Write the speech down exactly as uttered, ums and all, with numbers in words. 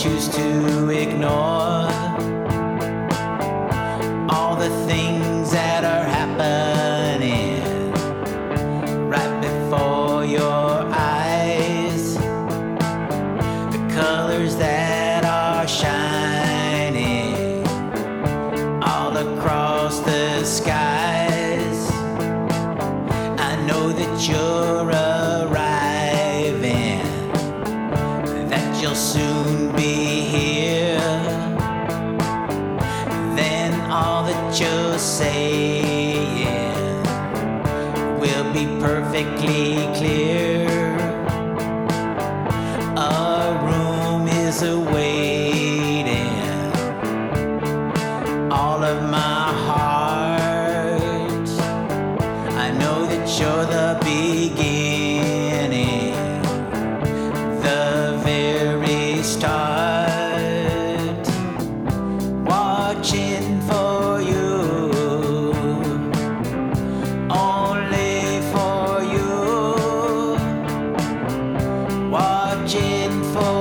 choose to ignore all the things that are happening right before your eyes, the colors that are shining all across the skies. I know that you're arriving, that you'll soon be here. Then all that you're saying will be perfectly clear. A room is awaiting all of my heart. I know that you're the beginning, the very start, watching for you, only for you, watching for